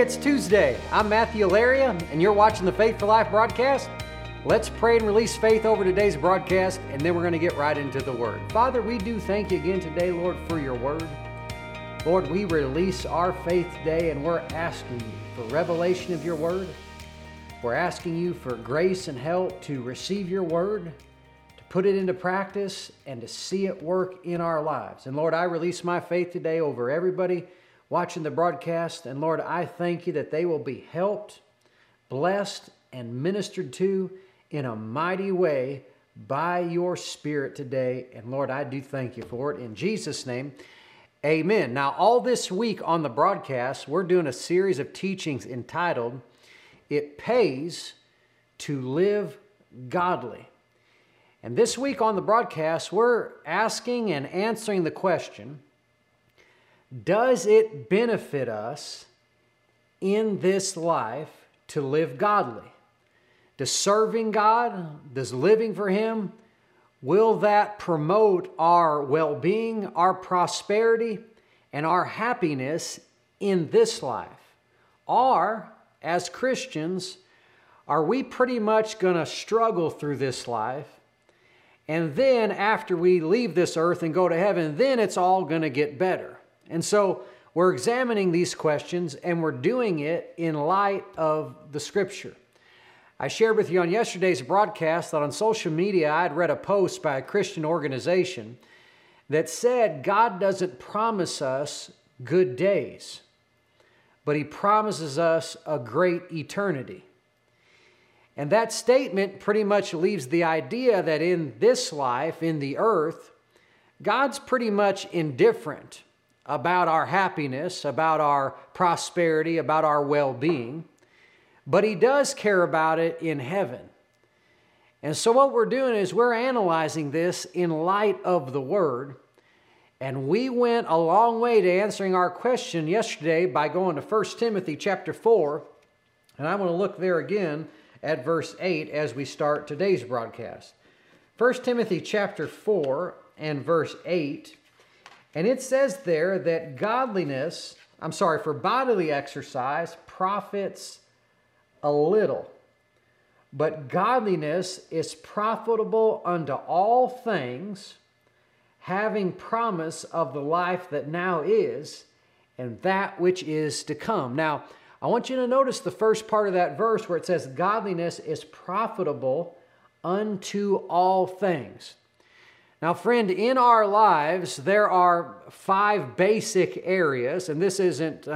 it's Tuesday. I'm Matthew Alaria, and you're watching the Faith for Life broadcast. Let's pray and release faith over today's broadcast, and then we're going to get right into the Word. Father, we do thank you again today, Lord, for your Word. Lord, we release our faith today, and we're asking you for revelation of your Word. We're asking you for grace and help to receive your Word, to put it into practice, and to see it work in our lives. And Lord, I release my faith today over everybody watching the broadcast. And Lord, I thank you that they will be helped, blessed, and ministered to in a mighty way by your Spirit today. And Lord, I do thank you for it. In Jesus' name, amen. Now, all this week on the broadcast, we're doing a series of teachings entitled, It Pays to Live Godly. And this week on the broadcast, we're asking and answering the question, does it benefit us in this life to live godly? Does serving God, does living for Him, will that promote our well-being, our prosperity, and our happiness in this life? Or, as Christians, are we pretty much going to struggle through this life? And then after we leave this earth and go to heaven, then it's all going to get better. And so we're examining these questions, and we're doing it in light of the Scripture. I shared with you on yesterday's broadcast that on social media I had read a post by a Christian organization that said God doesn't promise us good days, but He promises us a great eternity. And that statement pretty much leaves the idea that in this life, in the earth, God's pretty much indifferent about our happiness, about our prosperity, about our well-being, but He does care about it in heaven. And so what we're doing is we're analyzing this in light of the Word, and we went a long way to answering our question yesterday by going to 1 Timothy chapter 4, and I want to look there again at verse 8 as we start today's broadcast. 1 Timothy chapter 4 and verse 8, and it says there that for bodily exercise profits a little, but godliness is profitable unto all things, having promise of the life that now is, and that which is to come. Now, I want you to notice the first part of that verse where it says godliness is profitable unto all things. Now, friend, in our lives, there are 5 basic areas, and this isn't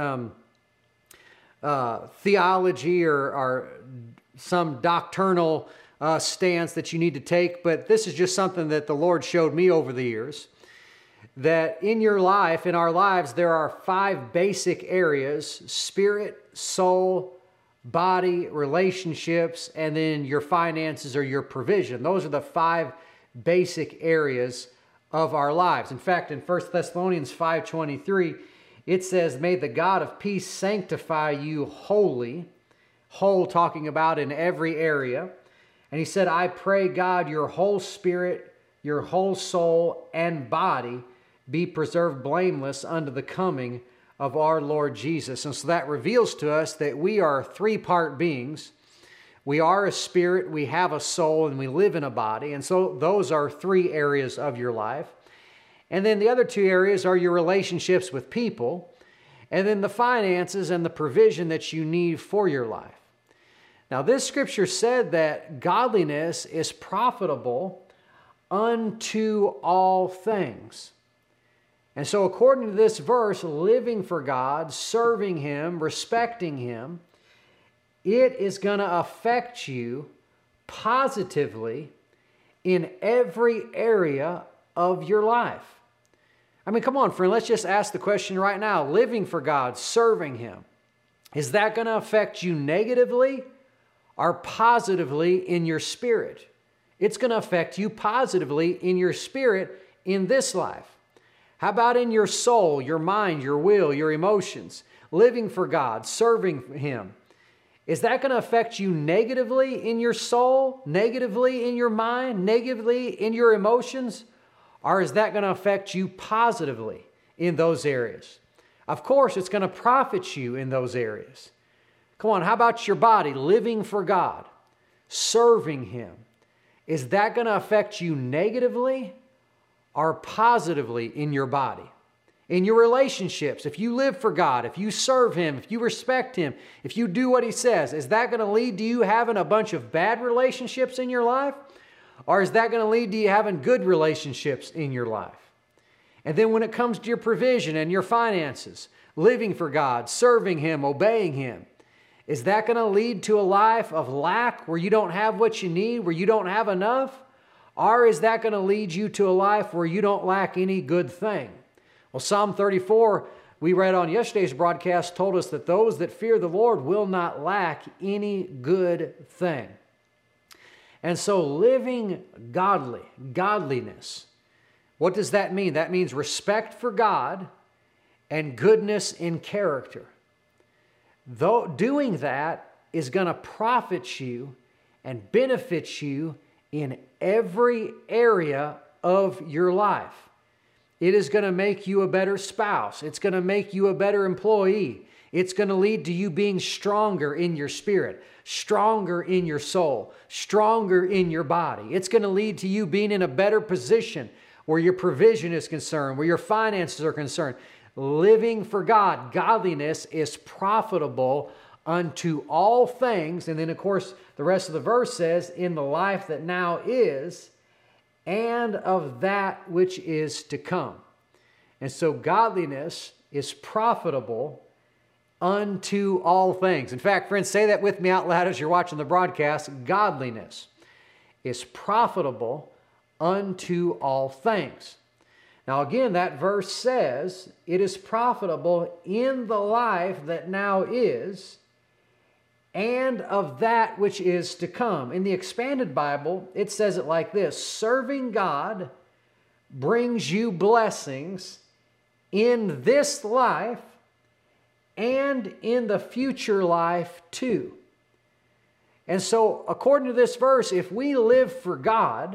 theology or some doctrinal stance that you need to take, but this is just something that the Lord showed me over the years, that in your life, in our lives, there are 5 basic areas: spirit, soul, body, relationships, and then your finances or your provision. Those are the 5 basic areas of our lives. In fact, in 1 Thessalonians 5:23, it says, may the God of peace sanctify you wholly, whole talking about in every area. And he said, I pray God your whole spirit, your whole soul, and body be preserved blameless unto the coming of our Lord Jesus. And so that reveals to us that we are 3-part beings. We are a spirit, we have a soul, and we live in a body. And so those are 3 areas of your life. And then the other 2 areas are your relationships with people, and then the finances and the provision that you need for your life. Now, this scripture said that godliness is profitable unto all things. And so according to this verse, living for God, serving Him, respecting Him, it is going to affect you positively in every area of your life. I mean, come on, friend, let's just ask the question right now. Living for God, serving Him, is that going to affect you negatively or positively in your spirit? It's going to affect you positively in your spirit in this life. How about in your soul, your mind, your will, your emotions? Living for God, serving Him. Is that going to affect you negatively in your soul, negatively in your mind, negatively in your emotions? Or is that going to affect you positively in those areas? Of course, it's going to profit you in those areas. Come on, how about your body? Living for God, serving Him. Is that going to affect you negatively or positively in your body? In your relationships, if you live for God, if you serve Him, if you respect Him, if you do what He says, is that going to lead to you having a bunch of bad relationships in your life? Or is that going to lead to you having good relationships in your life? And then when it comes to your provision and your finances, living for God, serving Him, obeying Him, is that going to lead to a life of lack where you don't have what you need, where you don't have enough? Or is that going to lead you to a life where you don't lack any good thing? Well, Psalm 34, we read on yesterday's broadcast, told us that those that fear the Lord will not lack any good thing. And so living godliness, what does that mean? That means respect for God and goodness in character. Though doing that is going to profit you and benefit you in every area of your life. It is going to make you a better spouse. It's going to make you a better employee. It's going to lead to you being stronger in your spirit, stronger in your soul, stronger in your body. It's going to lead to you being in a better position where your provision is concerned, where your finances are concerned. Living for God, godliness is profitable unto all things. And then, of course, the rest of the verse says, in the life that now is, and of that which is to come. And so godliness is profitable unto all things. In fact, friends, say that with me out loud as you're watching the broadcast. Godliness is profitable unto all things. Now again, that verse says it is profitable in the life that now is, and of that which is to come. In the Expanded Bible, it says it like this: serving God brings you blessings in this life and in the future life too. And so, according to this verse, if we live for God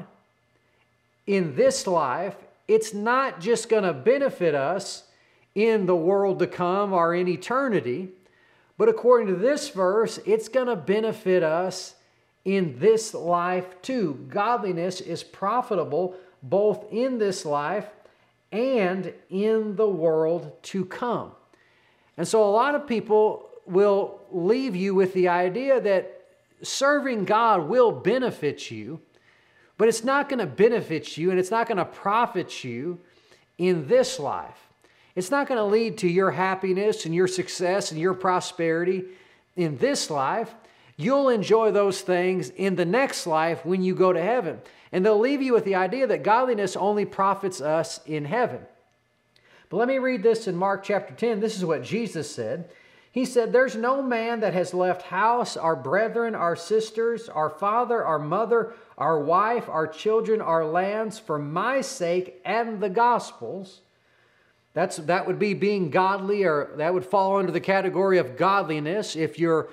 in this life, it's not just going to benefit us in the world to come or in eternity, but according to this verse, it's going to benefit us in this life too. Godliness is profitable both in this life and in the world to come. And so a lot of people will leave you with the idea that serving God will benefit you, but it's not going to benefit you and it's not going to profit you in this life. It's not going to lead to your happiness and your success and your prosperity in this life. You'll enjoy those things in the next life when you go to heaven. And they'll leave you with the idea that godliness only profits us in heaven. But let me read this in Mark chapter 10. This is what Jesus said. He said, "There's no man that has left house, our brethren, our sisters, our father, our mother, our wife, our children, our lands, for my sake and the gospel's." That would be being godly, or that would fall under the category of godliness if you're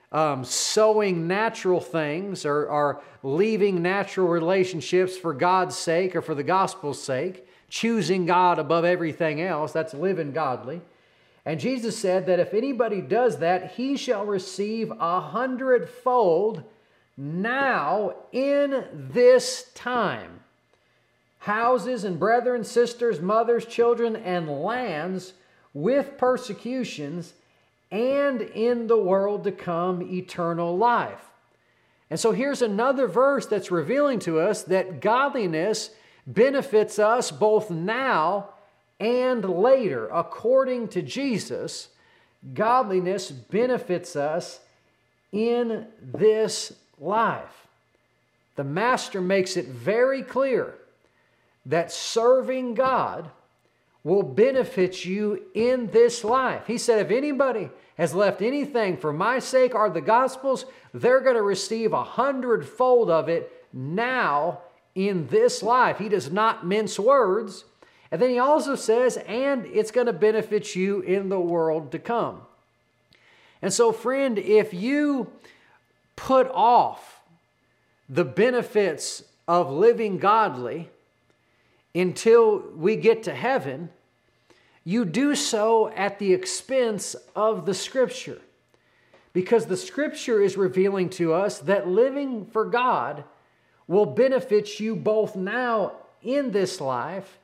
sowing natural things or leaving natural relationships for God's sake or for the gospel's sake, choosing God above everything else. That's living godly. And Jesus said that if anybody does that, he shall receive 100-fold now in this time. Houses and brethren, sisters, mothers, children, and lands with persecutions, and in the world to come eternal life. And so here's another verse that's revealing to us that godliness benefits us both now and later. According to Jesus, godliness benefits us in this life. The Master makes it very clear that serving God will benefit you in this life. He said, if anybody has left anything for my sake or the gospel's, they're going to receive 100-fold of it now in this life. He does not mince words. And then he also says, and it's going to benefit you in the world to come. And so, friend, if you put off the benefits of living godly until we get to heaven, you do so at the expense of the Scripture. Because the Scripture is revealing to us that living for God will benefit you both now in this life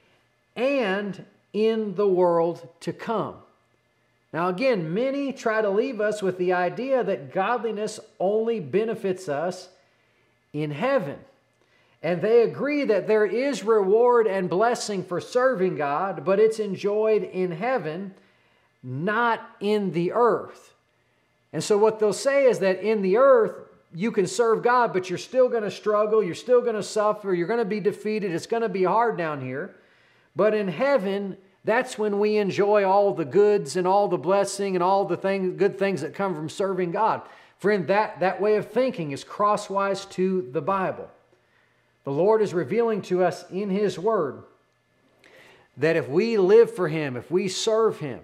and in the world to come. Now again, many try to leave us with the idea that godliness only benefits us in heaven. And they agree that there is reward and blessing for serving God, but it's enjoyed in heaven, not in the earth. And so what they'll say is that in the earth, you can serve God, but you're still going to struggle, you're still going to suffer, you're going to be defeated, it's going to be hard down here. But in heaven, that's when we enjoy all the goods and all the blessing and all the good things that come from serving God. Friend, that way of thinking is crosswise to the Bible. The Lord is revealing to us in His Word that if we live for Him, if we serve Him,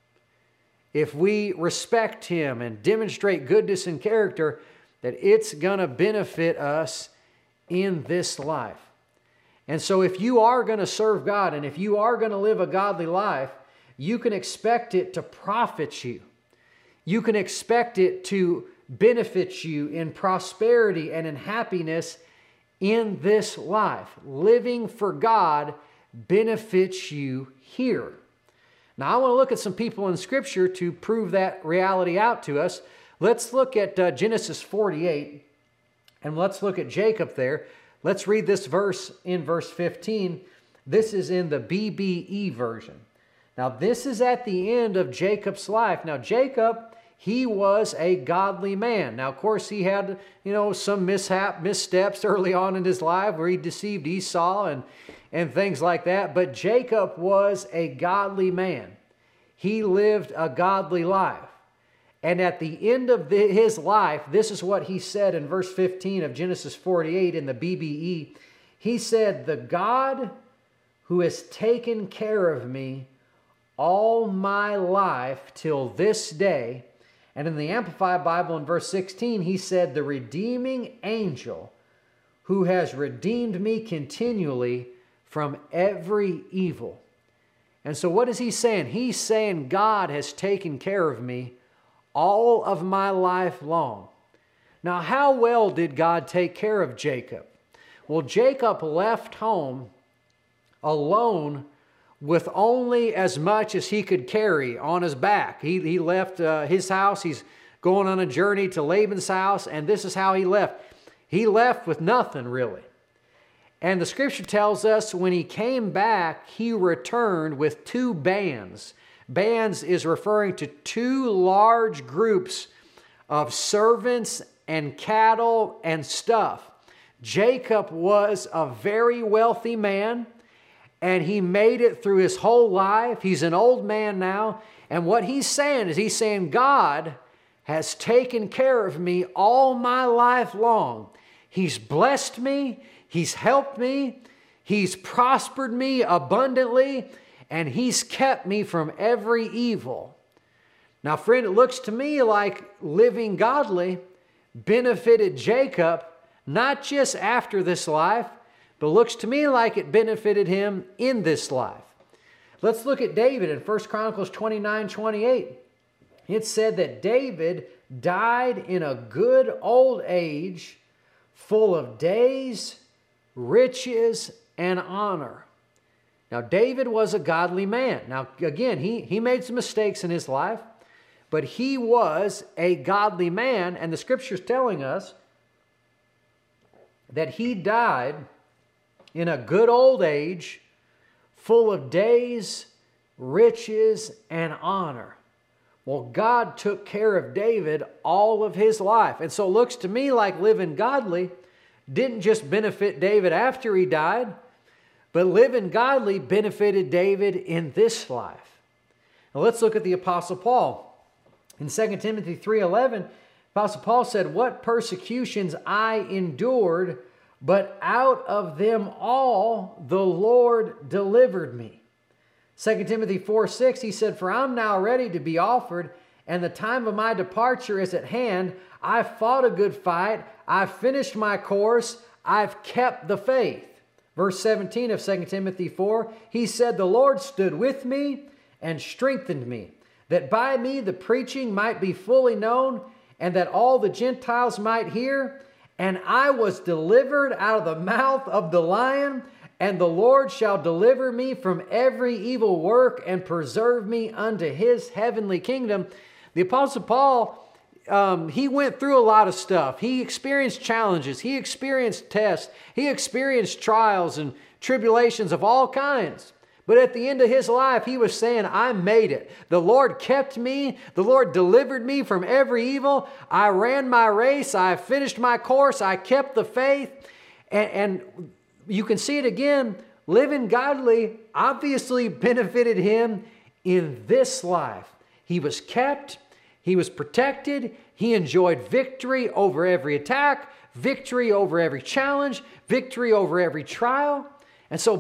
if we respect Him and demonstrate goodness and character, that it's going to benefit us in this life. And so if you are going to serve God and if you are going to live a godly life, you can expect it to profit you. You can expect it to benefit you in prosperity and in happiness in this life. Living for God benefits you here. Now I want to look at some people in Scripture to prove that reality out to us. Let's look at Genesis 48 and let's look at Jacob there. Let's read this verse in verse 15. This is in the BBE version. Now this is at the end of Jacob's life. Now Jacob, he was a godly man. Now of course he had, some missteps early on in his life where he deceived Esau and things like that. But Jacob was a godly man. He lived a godly life. And at the end of his life, this is what he said in verse 15 of Genesis 48 in the BBE. He said, "The God who has taken care of me all my life till this day." And in the Amplified Bible in verse 16, he said, "The redeeming angel who has redeemed me continually from every evil." And so what is he saying? He's saying God has taken care of me all of my life long. Now, how well did God take care of Jacob? Well, Jacob left home alone with only as much as he could carry on his back. He left his house. He's going on a journey to Laban's house, and this is how he left. He left with nothing, really. And the Scripture tells us when he came back, he returned with 2 bands. Bands is referring to 2 large groups of servants and cattle and stuff. Jacob was a very wealthy man, and he made it through his whole life. He's an old man now, and what he's saying is he's saying, God has taken care of me all my life long. He's blessed me, He's helped me, He's prospered me abundantly, and He's kept me from every evil. Now, friend, it looks to me like living godly benefited Jacob, not just after this life, but looks to me like it benefited him in this life. Let's look at David in 1 Chronicles 29:28. It said that David died in a good old age, full of days, riches, and honor. Now, David was a godly man. Now, again, he made some mistakes in his life, but he was a godly man, and the Scripture's telling us that he died in a good old age, full of days, riches, and honor. Well, God took care of David all of his life. And so it looks to me like living godly didn't just benefit David after he died, but living godly benefited David in this life. Now let's look at the Apostle Paul. In 2 Timothy 3:11, Apostle Paul said, "What persecutions I endured, but out of them all the Lord delivered me." 2 Timothy 4:6, he said, "For I'm now ready to be offered, and the time of my departure is at hand. I've fought a good fight. I've finished my course. I've kept the faith." Verse 17 of 2 Timothy 4, he said, "The Lord stood with me and strengthened me. that by me the preaching might be fully known, and that all the Gentiles might hear. And I was delivered out of the mouth of the lion, and the Lord shall deliver me from every evil work and preserve me unto his heavenly kingdom. The Apostle Paul, he went through a lot of stuff. He experienced challenges. He experienced tests. He experienced trials and tribulations of all kinds. But at the end of his life, he was saying, I made it. The Lord kept me. The Lord delivered me from every evil. I ran my race. I finished my course. I kept the faith. And you can see it again. Living godly obviously benefited him in this life. He was kept. He was protected. He enjoyed victory over every attack, victory over every challenge, victory over every trial. And so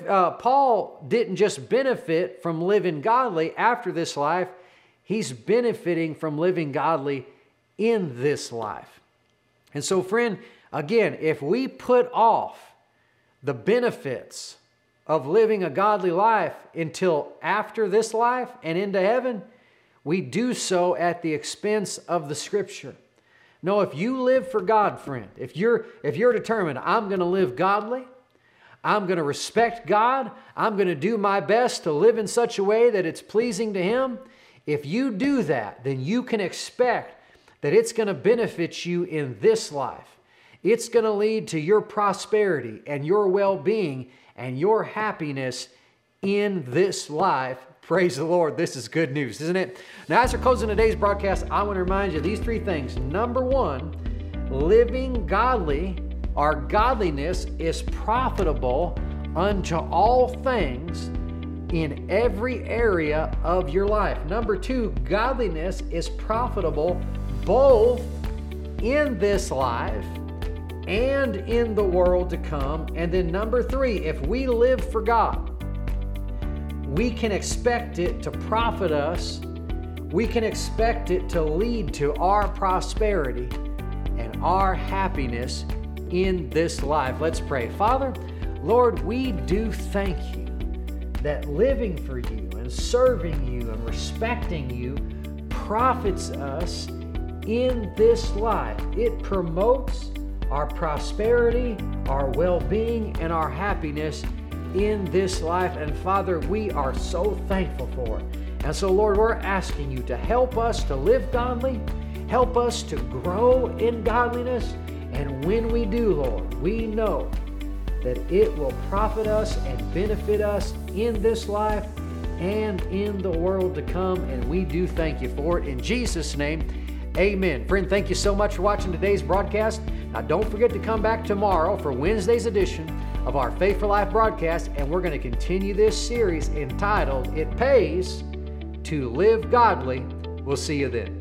Paul didn't just benefit from living godly after this life. He's benefiting from living godly in this life. And so, friend, again, if we put off the benefits of living a godly life until after this life and into heaven, we do so at the expense of the Scripture. No, if you live for God, friend, if you're determined, I'm going to live godly, I'm going to respect God, I'm going to do my best to live in such a way that it's pleasing to Him, if you do that, then you can expect that it's going to benefit you in this life. It's going to lead to your prosperity and your well-being and your happiness in this life. Praise the Lord. This is good news, isn't it? Now, as we're closing today's broadcast, I want to remind you of these three things. Number one, living godly, our godliness is profitable unto all things in every area of your life. Number two, godliness is profitable both in this life and in the world to come. And then number three, if we live for God, we can expect it to profit us. We can expect it to lead to our prosperity and our happiness in this life. Let's pray. Father, Lord, we do thank you that living for you and serving you and respecting you profits us in this life. It promotes our prosperity, our well-being, and our happiness in this life. And Father, we are so thankful for it. And so, Lord, we're asking you to help us to live godly, help us to grow in godliness. And when we do, Lord, we know that it will profit us and benefit us in this life and in the world to come. And we do thank you for it. In Jesus' name, amen. Friend, thank you so much for watching today's broadcast. Now, don't forget to come back tomorrow for Wednesday's edition of our Faith for Life broadcast, and we're going to continue this series entitled, It Pays to Live Godly. We'll see you then.